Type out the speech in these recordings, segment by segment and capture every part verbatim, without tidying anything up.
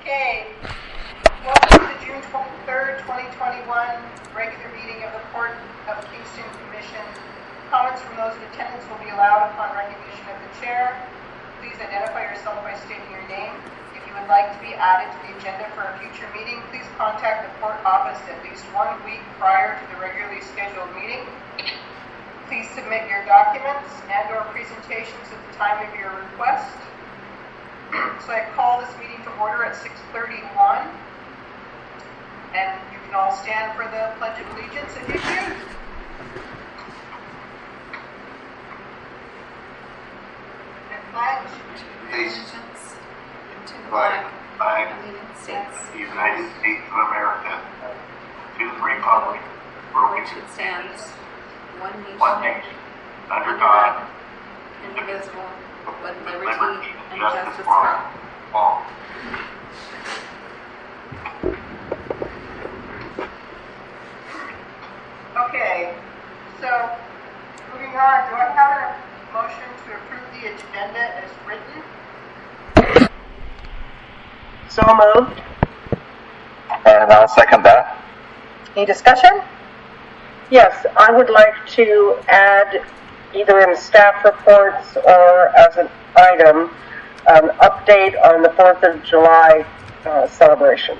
Okay, welcome to the June twenty-third, twenty twenty-one regular meeting of the Port of Kingston Commission. Comments from those in attendance will be allowed upon recognition of the chair. Please identify yourself by stating your name. If you would like to be added to the agenda for a future meeting, please contact the Port office at least one week prior to the regularly scheduled meeting. Please submit your documents and or presentations at the time of your request. So I call this meeting to order at six thirty-one, and you can all stand for the Pledge of Allegiance if you choose. And pledge allegiance to the flag of the United States, the United States of America, to the republic for which it stands, one nation, one nation, under God, indivisible, with liberty, liberty and justice justice for for all. all. Okay, so moving on, do I have a motion to approve the agenda as written? So moved. And I'll second that. Any discussion? Yes, I would like to add, either in staff reports or as an item, an update on the fourth of July uh, celebration,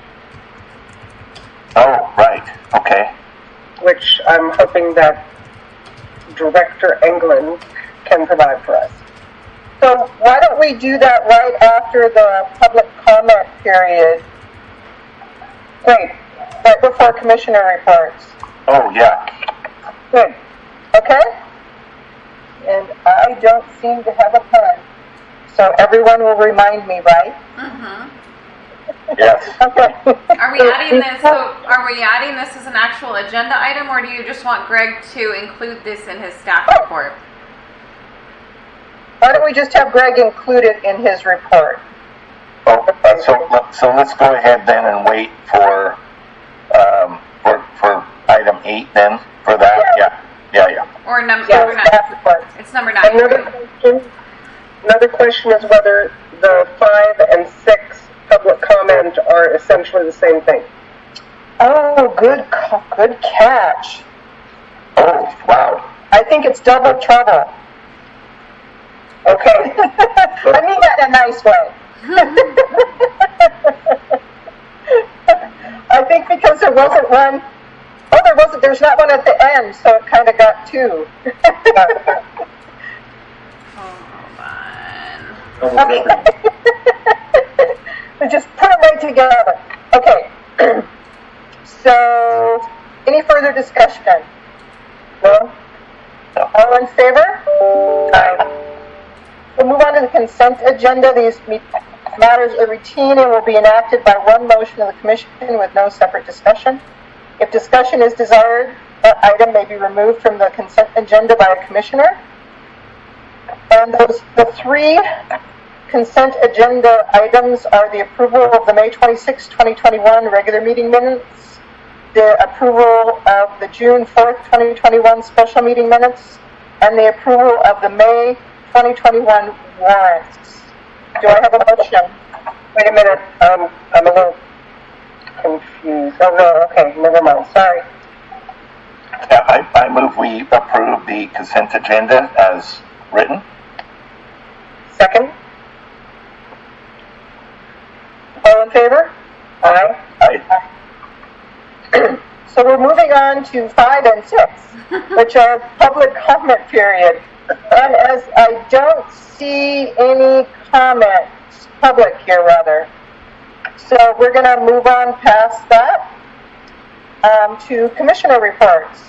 Oh, right. Okay. which I'm hoping that Director Englund can provide for us. So why don't we do that right after the public comment period? Great. Right before commissioner reports. Oh, yeah. Good. Okay? And I don't seem to have a pen. So everyone will remind me, right? Mm-hmm. Yes. Okay. Are we adding this? So, are we adding this as an actual agenda item, or do you just want Greg to include this in his staff report? Why don't we just have Greg include it in his report? Oh, uh, so let- so let's go ahead then and wait for um, for for item eight then for that. Yeah. Yeah. Yeah. Or num- Yeah, number staff nine? report. It's number nine. Another question, another question is whether the five and six public comment are essentially the same thing. Oh, good, ca- good catch. Oh, wow. I think it's double trouble. Okay. I mean that in a nice way. I think because there wasn't one, oh, there wasn't, there's not one at the end, so it kind of got two. Hold on. Okay. We just put them right together. Okay. So, any further discussion? No? All in favor? Aye. We'll move on to the consent agenda. These matters are routine and will be enacted by one motion of the Commission with no separate discussion. If discussion is desired, that item may be removed from the consent agenda by a Commissioner. And those the three consent agenda items are the approval of the May twenty-sixth, twenty twenty-one regular meeting minutes, the approval of the June fourth, twenty twenty-one special meeting minutes, and the approval of the May twenty twenty-one warrants. Do I have a motion? Wait a minute, um, I'm a little confused. Oh, no, okay, never mind, sorry. Yeah, I, I move we approve the consent agenda as written. Second? All in favor? Aye. Aye. So we're moving on to five and six, which are public comment period. And as I don't see any comments, public here rather, so we're going to move on past that um, to commissioner reports.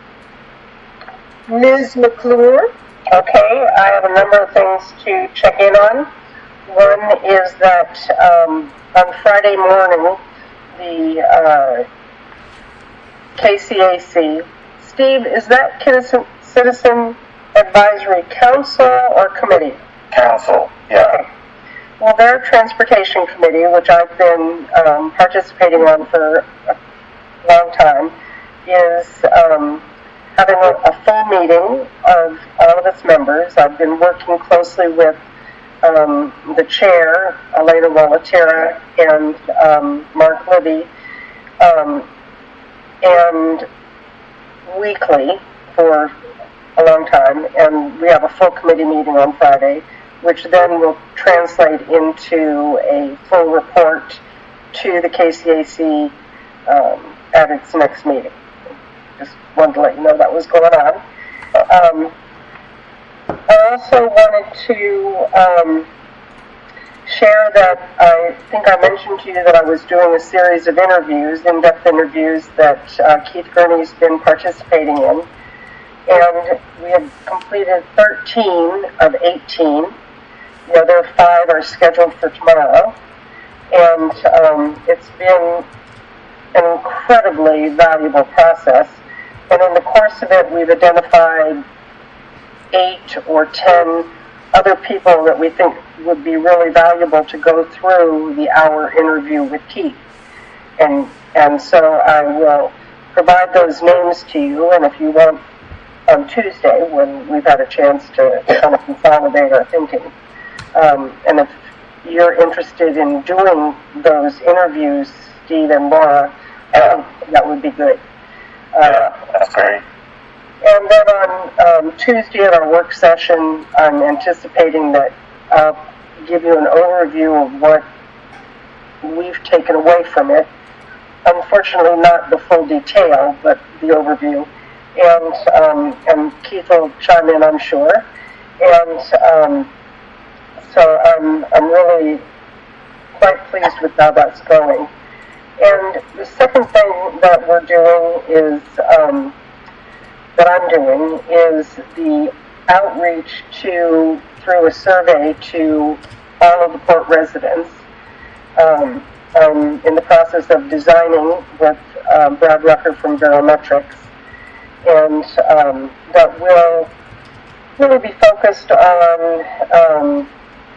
Miz McClure. Okay, I have a number of things to check in on. One is that um, on Friday morning, the uh, K C A C, Steve, is that Citizen, Citizen Advisory Council or Committee? Council. Yeah. Okay. Well, their Transportation Committee, which I've been um, participating on for a long time, is um, having a, a full meeting of all of its members. I've been working closely with um, the chair, Elena Walatera, and um, Mark Libby, um, and weekly for a long time, and we have a full committee meeting on Friday, which then will translate into a full report to the K C A C um, at its next meeting. Just wanted to let you know that was going on. Um, I also wanted to um, share that I think I mentioned to you that I was doing a series of interviews, in-depth interviews that uh, Keith Gurney's been participating in. And we have completed thirteen of eighteen. The other five are scheduled for tomorrow. And um, it's been an incredibly valuable process. And in the course of it, we've identified eight or ten other people that we think would be really valuable to go through the hour interview with Keith. And, and so I will provide those names to you, and if you want, on Tuesday, when we've had a chance to kind of consolidate our thinking. Um, and if you're interested in doing those interviews, Steve and Laura, um, that would be good. Uh, Yeah, that's great. And then on um, Tuesday at our work session, I'm anticipating that I'll give you an overview of what we've taken away from it. Unfortunately, not the full detail, but the overview. And um, and Keith will chime in, I'm sure. And um, so I'm I'm really quite pleased with how that's going. And the second thing that we're doing is um, that I'm doing is the outreach to through a survey to all of the Port residents. Um, I'm in the process of designing with um, Brad Rucker from Barometrics. And um, that will really be focused on um,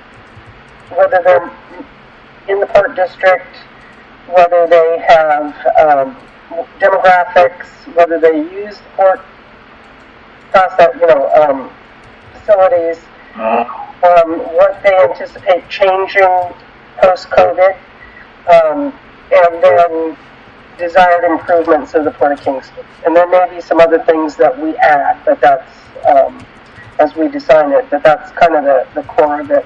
whether they're in the Port District, whether they have um, demographics, whether they use the Port process, you know, um, facilities, um, what they anticipate changing post-COVID, um, and then desired improvements of the Port of Kingston. And there may be some other things that we add, but that's, um, as we design it, but that's kind of the, the core of it.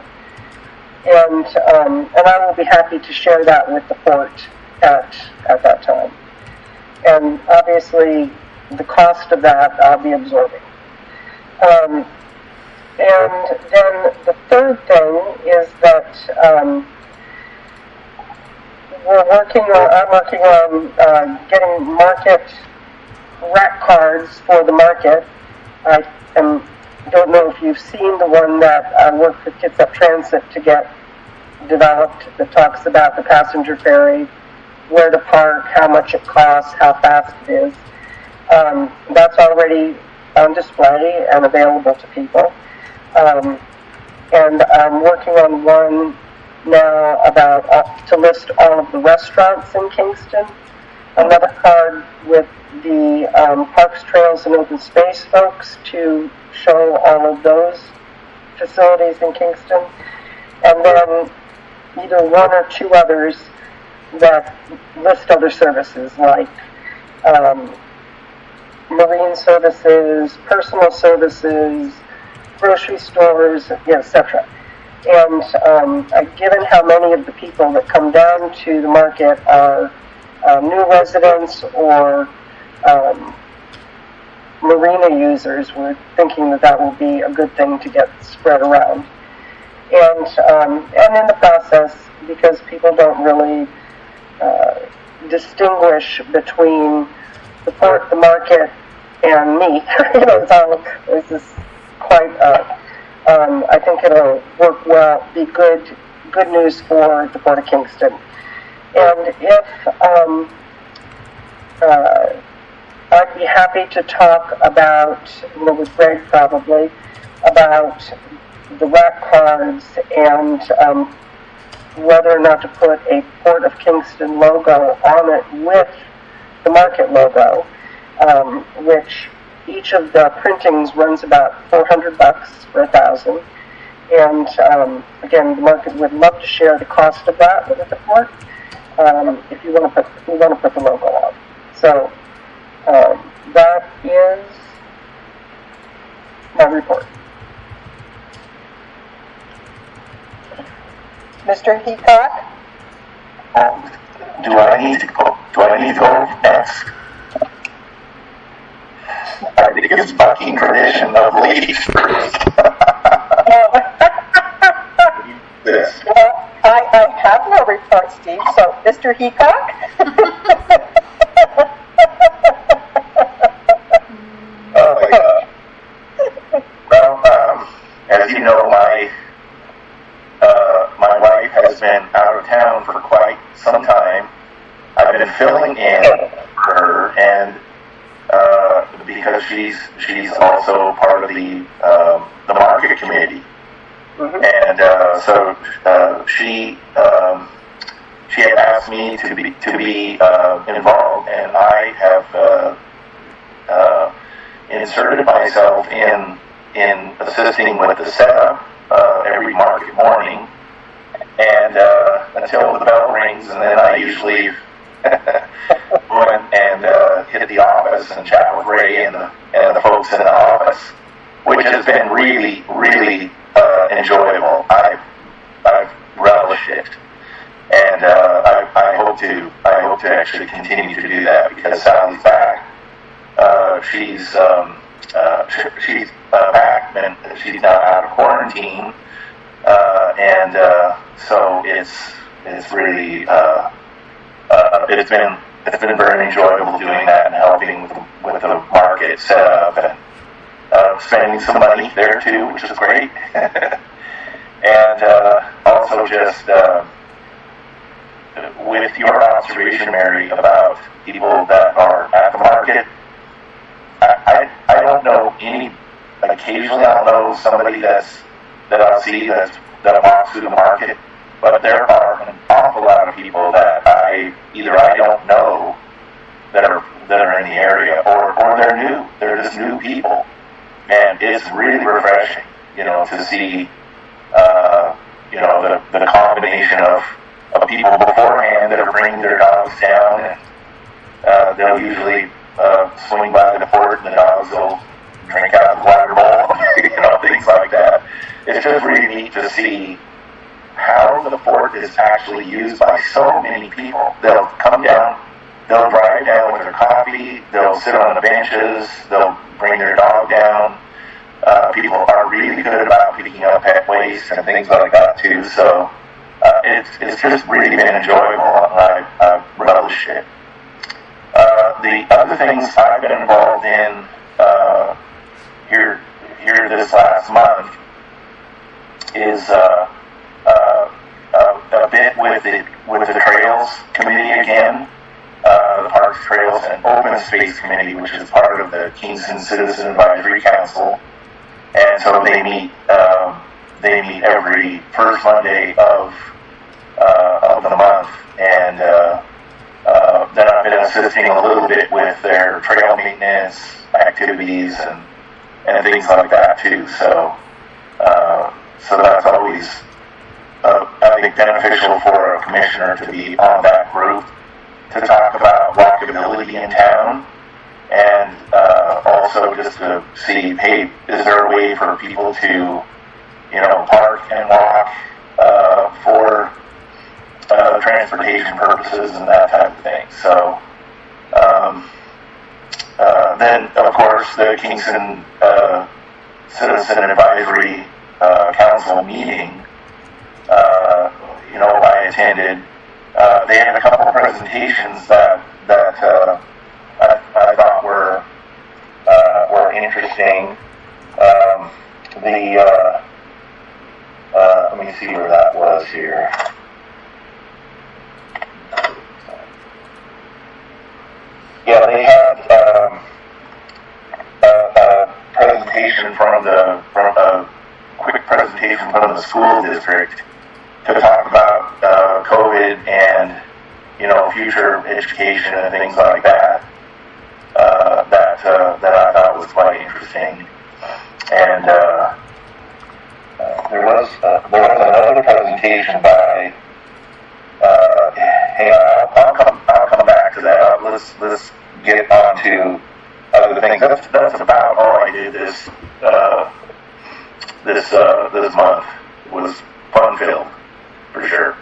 And um, and I will be happy to share that with the Port at, at that time. And obviously, the cost of that I'll be absorbing. Um, and then the third thing is that um, we're working on, I'm working on uh, getting market rack cards for the market. I am, don't know if you've seen the one that I worked with Kitsap Transit to get developed that talks about the passenger ferry, where to park, how much it costs, how fast it is. Um, that's already on display and available to people. Um, and I'm working on one now about uh, to list all of the restaurants in Kingston. Another card with the um, Parks, Trails, and Open Space folks to show all of those facilities in Kingston. And then either one or two others that list other services like um, marine services, personal services, grocery stores, et cetera. And um, uh, given how many of the people that come down to the market are uh, new residents or um, marina users, we're thinking that that will be a good thing to get spread around. And um, and in the process, because people don't really uh, distinguish between the port, the market, and me, you know, it's all it's just quite. Uh, um, I think it'll work well, be good, good news for the Port of Kingston. And if um, uh, I'd be happy to talk about, you know, with Greg probably, about the rack cards and um, whether or not to put a Port of Kingston logo on it with the market logo, um, which each of the printings runs about four hundred bucks for a thousand. And um, again, the market would love to share the cost of that with the port. Um, if you want to put, if you want to put the logo on. So um, that is my report. Mister Heacock? Um, do I need to go? Do I need to go next? I think it's fucking tradition of ladies first. This. Well, I, I have no report, Steve. So, Mister Heacock? Oh my God. Well, um, as you know, my uh, my wife has been out of town for quite some time. I've been filling in for her, and uh, because she's she's also part of the um, the market committee, mm-hmm. and uh, so uh, she um, she had asked me to be to be uh, involved, and I have uh, uh, inserted myself in in assisting with the setup uh, every market morning, and uh, until the bell rings, and then I usually go in and uh, hit the office and chat with Ray and the, and the folks in the office, which has been really, really uh, enjoyable. I've, I've relished it, and uh, I, I hope to I hope to actually continue to do that because Sally's back. Uh, she's um, uh, she's uh, back, and she's now out of quarantine, uh, and uh, so it's it's really. Uh, Uh, it's been it's been very enjoyable doing that and helping with the, with the market setup and uh, spending some money there too, which is great. And uh, also just uh, with your observation, Mary, about people that are at the market, I, I, I don't know any. Occasionally, I'll know somebody that's that I'll see that's that walks through the market. But there are an awful lot of people that I either I don't know that are that are in the area, or, or they're new. They're just new people, and it's really refreshing, you know, to see, uh, you know, the, the combination of, of people beforehand that are bringing their dogs down, and uh, they'll usually uh, swing by the port, and the dogs will drink out of the water bowl, you know, things like that. It's just really neat to see how the port is actually used by so many people. They'll come down, they'll drive down with their coffee, they'll sit on the benches, they'll bring their dog down. Uh, people are really good about picking up pet waste and things like that too. So uh, it's it's just really been enjoyable. I, I've relished it. Uh, the other things I've been involved in uh, here here this last month is. Uh, Uh, uh, a bit with the with the Trails Committee again, uh, the Parks, Trails, and Open Space Committee, which is part of the Kingston Citizen Advisory Council, and so they meet um, they meet every first Monday of uh, of the month, and uh, uh, then I've been assisting a little bit with their trail maintenance activities and and things like that too. So uh, so that's always. Uh, I think beneficial for a commissioner to be on that group to talk about walkability in town, and uh, also just to see, hey, is there a way for people to, you know, park and walk uh, for uh, transportation purposes and that type of thing. So um, uh, then, of course, the Kingston uh, Citizen Advisory uh, Council meeting. Uh, you know, I attended. Uh, they had a couple of presentations that that uh, I, I thought were uh, were interesting. Um, the uh, uh, let me see where that was here. Yeah, they had um, a, a presentation from the from a quick presentation from the school district. To talk about uh, COVID and, you know, future education and things like that, uh, that uh, that I thought was quite interesting. And uh, uh, there was uh, there was another presentation by. Uh, hey, I'll, I'll come I'll come back to that. Uh, let's let's get on to other things. That's that's about all I did this uh, this uh, this month. Was fun filled for sure.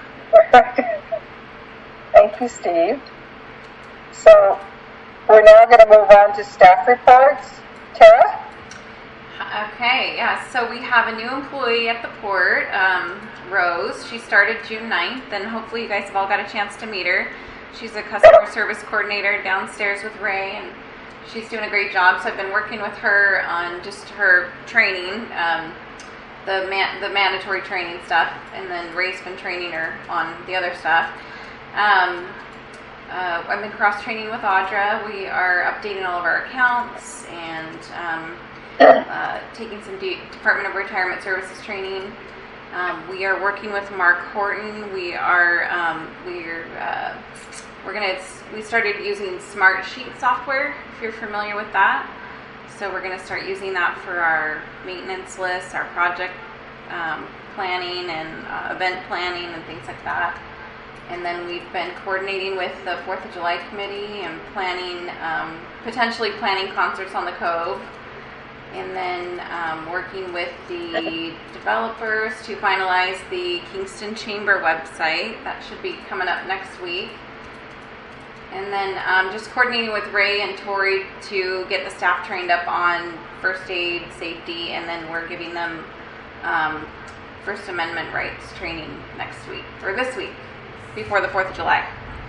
Thank you, Steve. So we're now going to move on to staff reports. Tara? Okay, yeah, so we have a new employee at the port, um, Rose. She started June ninth, and hopefully you guys have all got a chance to meet her. She's a customer service coordinator downstairs with Ray, and she's doing a great job. So I've been working with her on just her training, um, the man, the mandatory training stuff, and then Ray's been training her on the other stuff. Um, uh, I've been cross-training with Audra. We are updating all of our accounts and um, uh, taking some D- Department of Retirement Services training. Um, we are working with Mark Horton. We are um, we're uh, we're gonna we started using Smartsheet software, if you're familiar with that. So we're gonna start using that for our maintenance lists, our project um, planning, and uh, event planning, and things like that. And then we've been coordinating with the Fourth of July committee and planning, um, potentially planning concerts on the Cove. And then um, working with the developers to finalize the Kingston Chamber website. That should be coming up next week. And then um, just coordinating with Ray and Tori to get the staff trained up on first aid, safety, and then we're giving them um, First Amendment rights training next week, or this week, before the Fourth of July.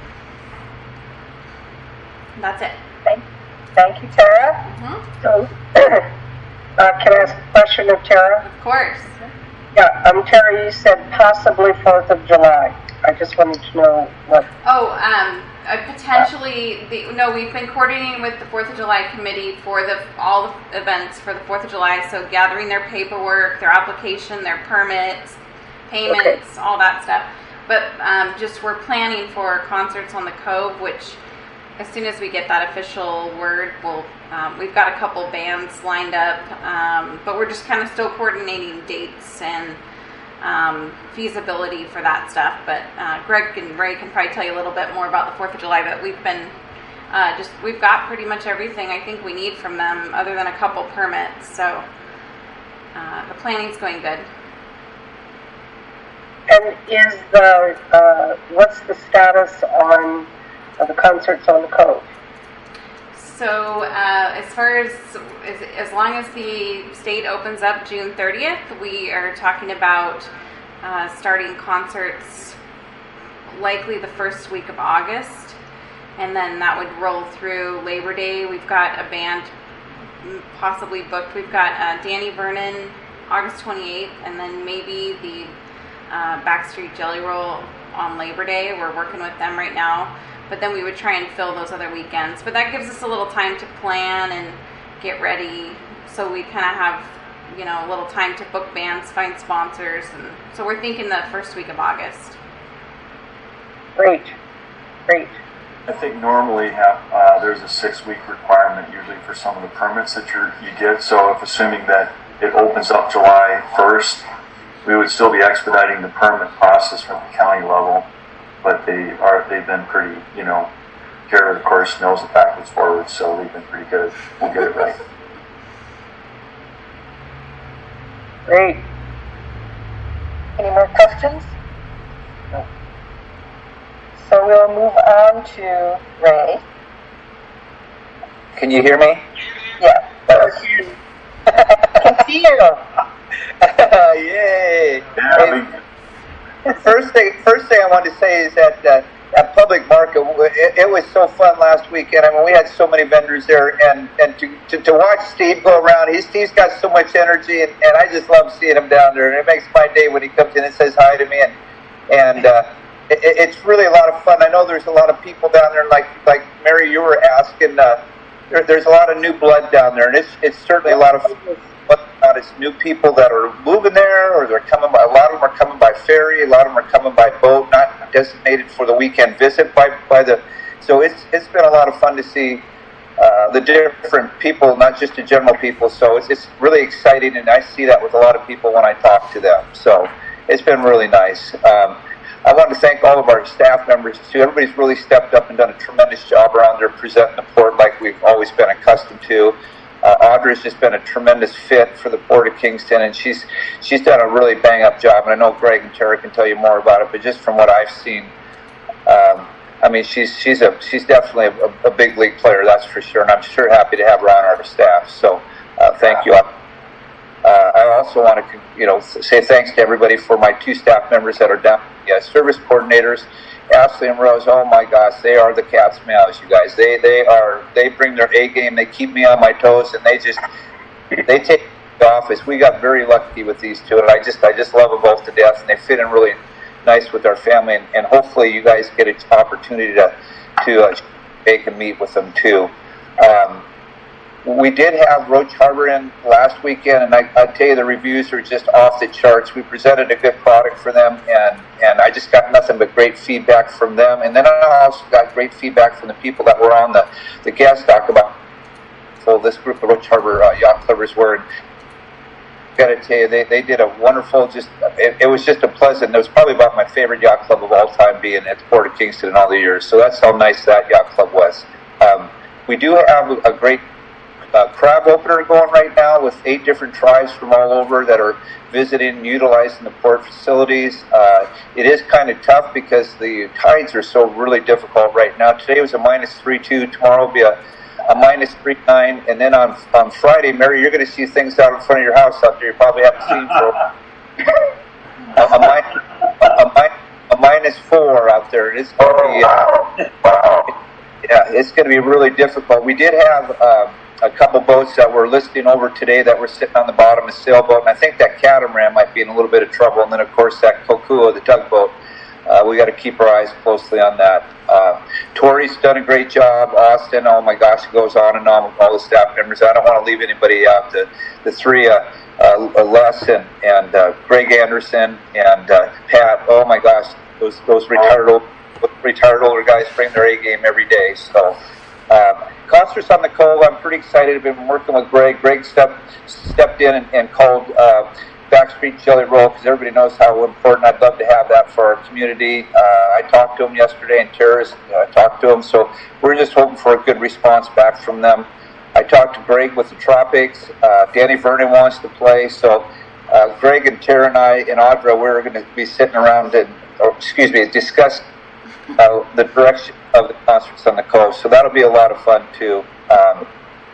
That's it. Thank, thank you, Tara. Mm-hmm. So, uh, can I ask a question of Tara? Of course. Yeah, um, Tara, you said possibly fourth of July. I just wanted to know what. Oh, um, uh, potentially, the, no, we've been coordinating with the Fourth of July committee for the all the events for the Fourth of July, so gathering their paperwork, their application, their permits, payments, okay. all that stuff. But um, just we're planning for concerts on the Cove, which as soon as we get that official word, we'll, um, we've got a couple bands lined up, um, but we're just kind of still coordinating dates and um, feasibility for that stuff. But uh, Greg and Ray can probably tell you a little bit more about the Fourth of July, but we've been uh, just, we've got pretty much everything I think we need from them other than a couple permits. So uh, the planning's going good. And is the, uh, what's the status on uh, the concerts on the Cove? So uh, as far as, as, as long as the state opens up June thirtieth, we are talking about uh, starting concerts likely the first week of August. And then that would roll through Labor Day. We've got a band possibly booked. We've got uh, Danny Vernon August twenty-eighth, and then maybe the Uh, Backstreet Jelly Roll on Labor Day. We're working with them right now, but then we would try and fill those other weekends. But that gives us a little time to plan and get ready, so we kind of have, you know, a little time to book bands, find sponsors, and so we're thinking the first week of August. Great, great. I think normally have, uh, there's a six-week requirement usually for some of the permits that you're, you get. So if assuming that it opens up July first, we would still be expediting the permit process from the county level, but they are, they've been pretty, you know, Jared, of course, knows it backwards, forwards, so they've been pretty good. We'll get it right. Great. Any more questions? No. So we'll move on to Ray. Can you hear me? Yeah. Yes. I can see you. Yay! Yeah, hey, first thing, first thing I wanted to say is that uh, at Public Market, it, it was so fun last weekend. I mean, we had so many vendors there, and, and to, to, to watch Steve go around, he's, Steve's got so much energy, and, and I just love seeing him down there. And it makes my day when he comes in and says hi to me, and and uh, it, it's really a lot of fun. I know there's a lot of people down there, like like Mary, you were asking. Uh, there, there's a lot of new blood down there, and it's it's certainly a lot of fun. Out it's new people that are moving there, or they're coming by. A lot of them are coming by ferry. A lot of them are coming by boat, not designated for the weekend visit by by the. So it's it's been a lot of fun to see uh, the different people, not just the general people. So it's, it's really exciting, and I see that with a lot of people when I talk to them. So it's been really nice. Um, I want to thank all of our staff members too. Everybody's really stepped up and done a tremendous job around there presenting the port like we've always been accustomed to. Uh, Audra's just been a tremendous fit for the Port of Kingston, and she's she's done a really bang-up job. And I know Greg and Tara can tell you more about it, but just from what I've seen, um, I mean, she's she's a she's definitely a, a big league player, that's for sure. And I'm sure happy to have her on our staff. So uh, thank you. Uh, I also want to, you know, say thanks to everybody for my two staff members that are down, yeah, service coordinators, Ashley and Rose. Oh my gosh, they are the cat's meows, you guys. They they are they bring their A game. They keep me on my toes, and they just they take the office. We got very lucky with these two, and I just I just love them both to death, and they fit in really nice with our family. And, and hopefully, you guys get an opportunity to to uh, bake and meet with them too. Um, We did have Roach Harbor in last weekend, and I, I tell you, the reviews are just off the charts. We presented a good product for them, and, and I just got nothing but great feedback from them. And then I also got great feedback from the people that were on the, the guest doc about well, this group of Roach Harbor uh, yacht clubbers were. And I got to tell you, they, they did a wonderful, just it, it was just a pleasant, it was probably about my favorite yacht club of all time, being at the Port of Kingston in all the years. So that's how nice that yacht club was. Um, we do have a great Uh, crab opener going right now with eight different tribes from all over that are visiting and utilizing the port facilities. Uh, it is kind of tough because the tides are so really difficult right now. Today was a minus three two. Tomorrow will be a, a minus three nine. And then on on Friday, Mary, you're going to see things out in front of your house out there you probably haven't seen for a, a, minus, a, a minus four out there. It's going to be uh, yeah, it's going to be really difficult. We did have. Um, a couple boats that were listing over today that were sitting on the bottom of sailboat, and I think that catamaran might be in a little bit of trouble. And then, of course, that Kokua, the tugboat, uh, we got to keep our eyes closely on that. Uh, Tori's done a great job. Austin, oh my gosh, it goes on and on with all the staff members. I don't want to leave anybody out. The the three, uh, uh, Les and, and uh, Greg Anderson and uh, Pat. Oh my gosh, those those retired old, retired older guys bring their A game every day. So. Uh, Concerts on the Cove, I'm pretty excited. I've been working with Greg. Greg stepped stepped in and, and called uh, Backstreet Jelly Roll because everybody knows how important I'd love to have that for our community. Uh, I talked to him yesterday, and Tara's uh, talked to him, so we're just hoping for a good response back from them. I talked to Greg with the Tropics. Uh, Danny Vernon wants to play, so uh, Greg and Tara and I and Audra, we're going to be sitting around and, or excuse me, discuss uh, the direction of the Concerts on the Cove, so that'll be a lot of fun too. Um,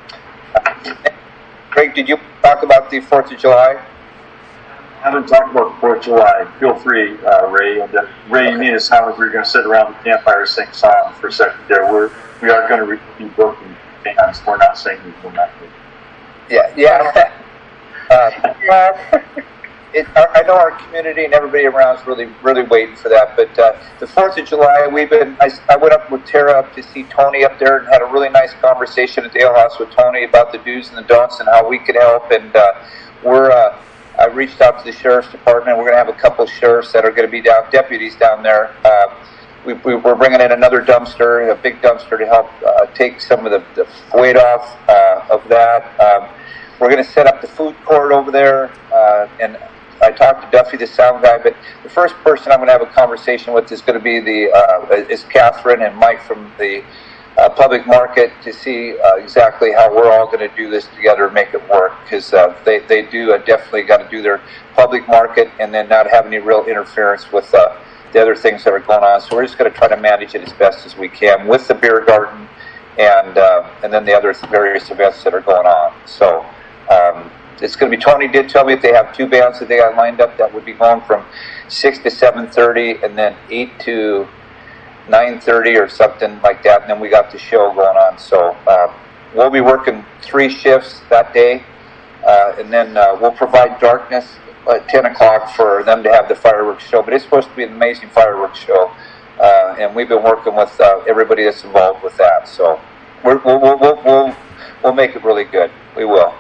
Greg, did you talk about the fourth of July? I haven't talked about the fourth of July. Feel free, uh, Ray. And, uh, Ray, you made it sound like we were going to sit around the campfire and sing songs for a second there. We're, we are going to be booking bands. We're not singing. We're not doing. Yeah, yeah. uh, yeah. It, I know our community and everybody around is really, really waiting for that. But uh, the fourth of July, we've been. I, I went up with Tara up to see Tony up there and had a really nice conversation at the ale house with Tony about the do's and the don'ts and how we could help. And uh, we're. Uh, I reached out to the sheriff's department. We're going to have a couple of sheriffs that are going to be down, deputies down there. Uh, we, we, we're bringing in another dumpster, a big dumpster, to help uh, take some of the, the weight off uh, of that. Um, we're going to set up the food court over there, uh, and. I talked to Duffy, the sound guy, but the first person I'm going to have a conversation with is going to be the uh, is Catherine and Mike from the uh, public market to see uh, exactly how we're all going to do this together and make it work, because uh, they they do uh, definitely got to do their public market and then not have any real interference with uh, the other things that are going on. So we're just going to try to manage it as best as we can with the beer garden and uh, and then the other various events that are going on. So. Um, It's going to be, Tony did tell me if they have two bands that they got lined up that would be going from six to seven thirty and then eight to nine thirty or something like that. And then we got the show going on. So uh, we'll be working three shifts that day. Uh, and then uh, we'll provide darkness at ten o'clock for them to have the fireworks show. But it's supposed to be an amazing fireworks show. Uh, and we've been working with uh, everybody that's involved with that. So we're, we'll, we'll, we'll, we'll, we'll make it really good. We will.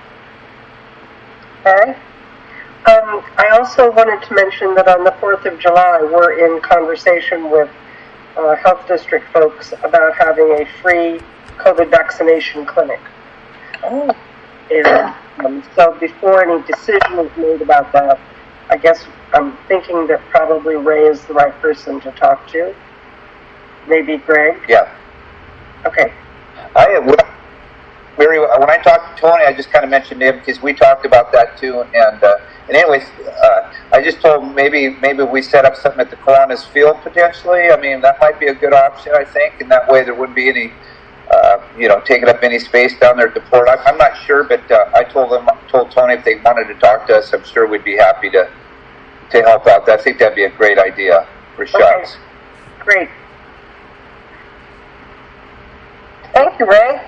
Okay. Um, I also wanted to mention that on the fourth of July, we're in conversation with uh, Health District folks about having a free COVID vaccination clinic. Oh. And um, so before any decision is made about that, I guess I'm thinking that probably Ray is the right person to talk to. Maybe Greg? Yeah. Okay. I, when, Mary, when I talked to Tony, I just kind of mentioned him because we talked about that too. And, uh, and anyways, uh, I just told him maybe, maybe we set up something at the Kiwanis Field potentially. I mean, that might be a good option, I think. And that way there wouldn't be any, uh, you know, taking up any space down there at the port. I'm, I'm not sure, but uh, I told them, told Tony if they wanted to talk to us, I'm sure we'd be happy to, to help out. I think that'd be a great idea for shots. Okay. Great. Thank you, Ray.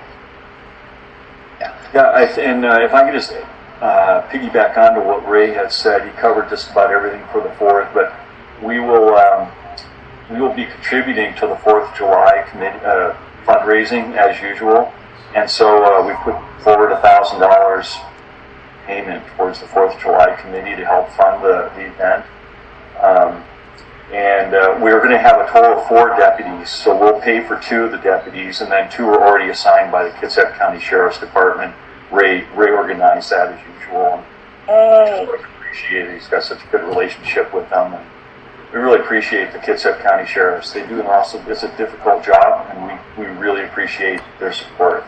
Yeah, I, and uh, if I could just uh, piggyback onto what Ray had said, he covered just about everything for the fourth. But we will um, we will be contributing to the Fourth of July committee uh, fundraising as usual, and so uh, we put forward a thousand dollars payment towards the Fourth of July committee to help fund the, the event. Um, And uh, we're going to have a total of four deputies, so we'll pay for two of the deputies, and then two are already assigned by the Kitsap County Sheriff's Department. Ray Ray organized that as usual. Hey. We appreciate it. He's got such a good relationship with them. And we really appreciate the Kitsap County Sheriffs. They do an awesome, it's a difficult job, and we, we really appreciate their support.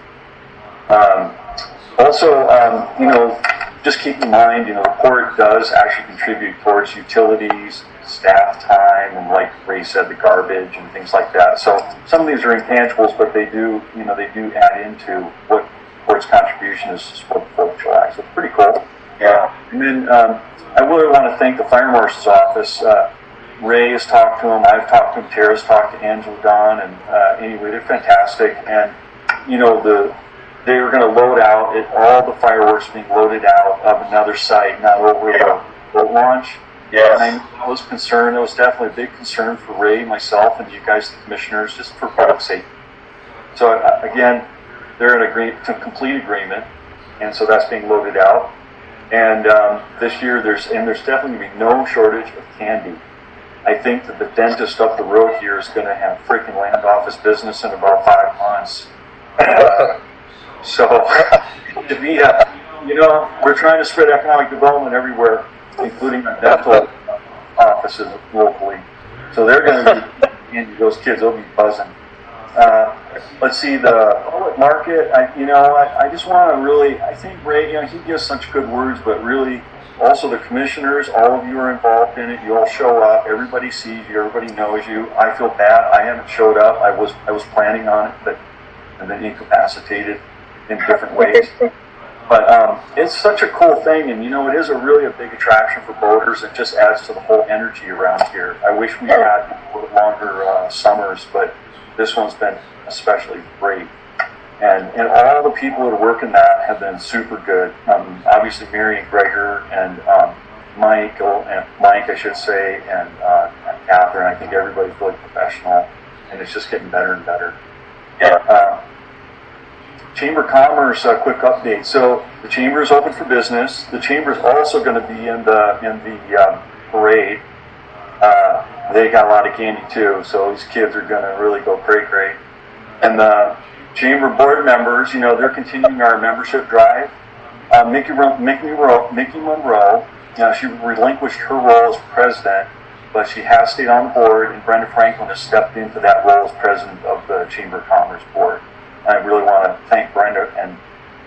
Um, also, um, you know, just keep in mind, you know, the port does actually contribute towards utilities, staff time, and like Ray said, the garbage and things like that. So some of these are intangibles, but they do, you know, they do add into what port's contribution is to support the Fourth of July. So it's pretty cool. Yeah. And then um, I really want to thank the Fire Marshal's office. Uh, Ray has talked to him. I've talked to him. Tara's talked to Angela Don, and uh, anyway, they're fantastic. And you know, the they were going to load out it, all the fireworks being loaded out of another site, not over yeah. the boat launch. Yes. And I was concerned. It was definitely a big concern for Ray, myself, and you guys, the commissioners, just for public safety. So uh, again, they're in agree- to complete agreement, and so that's being loaded out. And um, this year, there's and there's definitely going to be no shortage of candy. I think that the dentist up the road here is going to have freaking land office business in about five months. Uh, so, to be, uh, you know, we're trying to spread economic development everywhere, including our dental offices locally. So they're going to be, and those kids will be buzzing. Uh, let's see, the public market, I, you know, I, I just want to really, I think Ray, you know, he gives such good words, but really, also the commissioners, all of you are involved in it. You all show up. Everybody sees you. Everybody knows you. I feel bad. I haven't showed up. I was I was planning on it, but I've been incapacitated in different ways. But um, it's such a cool thing, and you know, it is a really a big attraction for boaters. It just adds to the whole energy around here. I wish we had a little longer uh, summers, but this one's been especially great. And and all the people that work in that have been super good. Um, obviously, Mary and Gregor and um, Mike, and Mike, I should say, and uh, Catherine. I think everybody's really professional, and it's just getting better and better. Yeah. Uh, Chamber of Commerce, a uh, quick update. So the chamber is open for business. The chamber is also going to be in the in the um, parade. Uh, they got a lot of candy too, so these kids are going to really go cray cray. And the chamber board members, you know, they're continuing our membership drive. Uh, Mickey, Mickey, Monroe, Mickey Monroe, you know, she relinquished her role as president, but she has stayed on the board, and Brenda Franklin has stepped into that role as president of the Chamber of Commerce board. I really want to thank Brenda and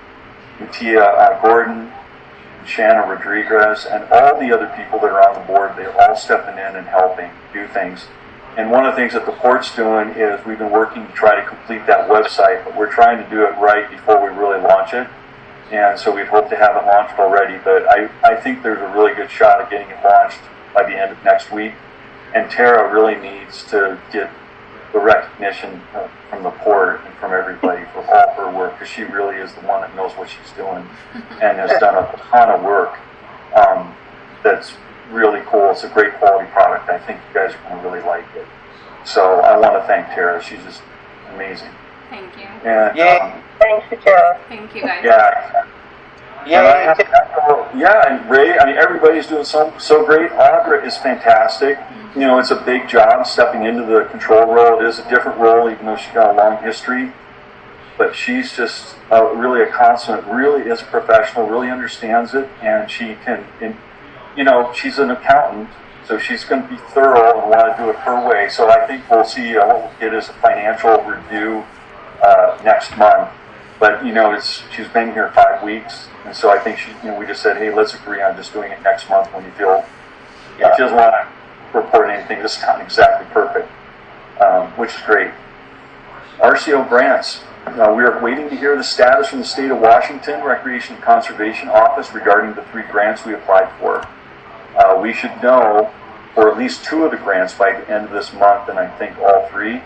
Mattia uh, Gordon, Shanna Rodriguez, and all the other people that are on the board. They're all stepping in and helping do things. And one of the things that the port's doing is we've been working to try to complete that website, but we're trying to do it right before we really launch it. And so we hope to have it launched already, but I, I think there's a really good shot of getting it launched by the end of next week. And Tara really needs to get the recognition uh, from the port and from everybody for all her work, because she really is the one that knows what she's doing and has done a ton of work um, that's really cool. It's a great quality product. I think you guys are going to really like it. So I want to thank Tara. She's just amazing. Thank you. And, Yeah. um, Thanks, Tara. Thank you, guys. yeah. Yeah. And yeah, and Ray, I mean, everybody's doing so, so great. Audra is fantastic. You know, it's a big job stepping into the control role. It is a different role, even though she's got a long history. but she's just uh, really a consummate, really is a professional, really understands it, and she can, in, you know, she's an accountant, so she's going to be thorough and want to do it her way. So I think we'll see uh, what we'll get is a financial review uh, next month. But, you know, it's, she's been here five weeks, and so I think she, you know, we just said, hey, let's agree on just doing it next month when you feel, yeah. She doesn't want to report anything that's not exactly perfect, um, which is great. R C O grants. Uh, we are waiting to hear the status from the State of Washington Recreation and Conservation Office regarding the three grants we applied for. Uh, we should know for at least two of the grants by the end of this month, and I think all three.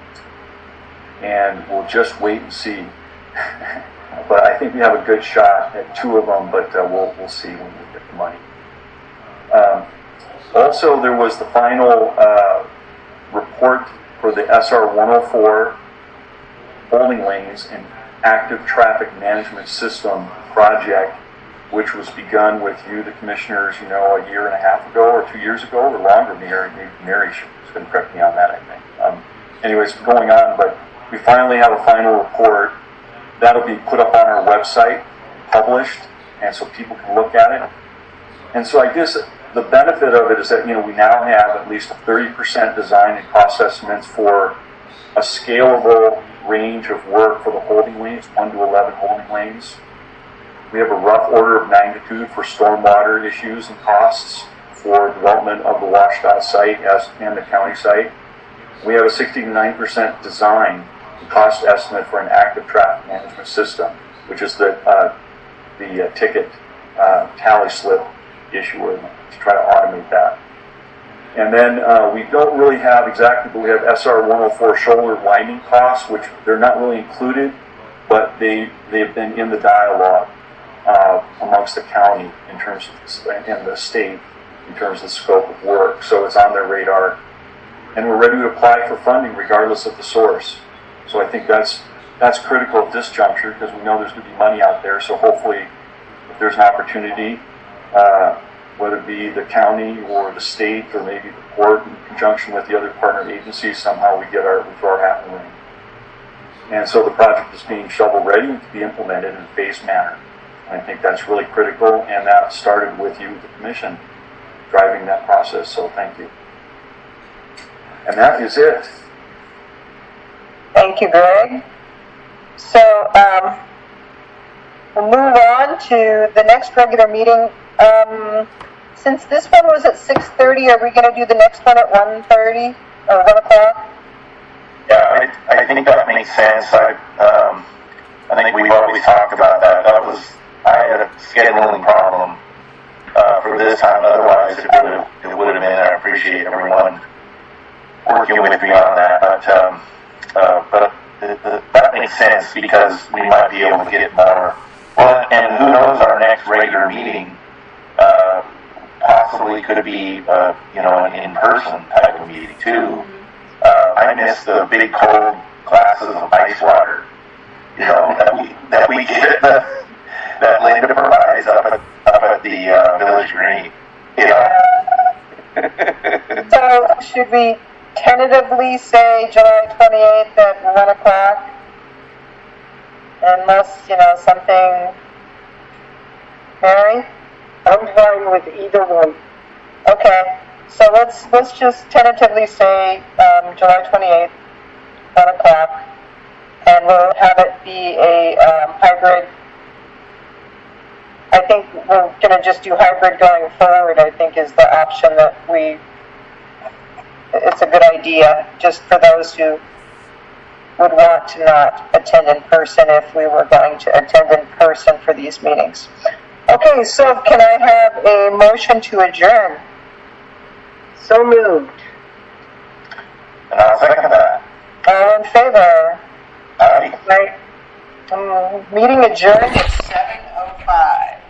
And we'll just wait and see. But I think we have a good shot at two of them, but uh, we'll we'll see when we get the money. Um, also, there was the final uh, report for the S R one oh four holding lanes and active traffic management system project, which was begun with you, the commissioners, you know, a year and a half ago or two years ago or longer. Mary, Mary is going to correct me on that, I think. Um, anyways, going on, but we finally have a final report. That'll be put up on our website, published, and so people can look at it. And so I guess the benefit of it is that, you know, we now have at least a thirty percent design and cost estimates for a scalable range of work for the holding lanes, one to eleven holding lanes. We have a rough order of magnitude for stormwater issues and costs for development of the WashDOT site as, and the county site. We have a sixty to ninety percent design and cost estimate for an active traffic management system, which is the uh, the uh, ticket uh, tally slip issue, or to try to automate that. And then uh, we don't really have exactly, but we have S R one oh four shoulder widening costs, which they're not really included, but they they've been in the dialogue uh, amongst the county in terms of and the state in terms of the scope of work. So it's on their radar, and we're ready to apply for funding regardless of the source. So I think that's that's critical at this juncture because we know there's going to be money out there. So hopefully, if there's an opportunity, uh, whether it be the county or the state or maybe the port in conjunction with the other partner agencies, somehow we get our we throw our hat in the ring. And so the project is being shovel ready to be implemented in a phased manner. And I think that's really critical, and that started with you, the commission, driving that process. So thank you. And that is it. Thank you, Greg. So um, we'll move on to the next regular meeting. Um, since this one was at six thirty, are we going to do the next one at one thirty or one o'clock? Yeah, I, I think that makes sense. I um, I think we've always talked about that. That was I had a scheduling problem uh, for this time. Otherwise, it would have it would have been. I appreciate everyone working with me on that. But um, uh, but the, the, that makes sense because we might be able to get more. Well, and who knows, our next regular meeting uh, possibly could be uh, you know an in-person type of meeting too. Uh, I miss the big cold glasses of ice water, you know, that we that we get the, that Linda provides up at up at the uh, Village Green. Yeah. So should we tentatively say July twenty-eighth at one o'clock, unless you know something? Mary, I'm fine with either one. Okay. So let's let's just tentatively say um, July twenty-eighth, one o'clock, and we'll have it be a um, hybrid. I think we're going to just do hybrid going forward, I think is the option that we, it's a good idea, just for those who would want to not attend in person if we were going to attend in person for these meetings. Okay, so can I have a motion to adjourn? So moved. And I'll second that. All in favor? Aye. Right. Um, meeting adjourned at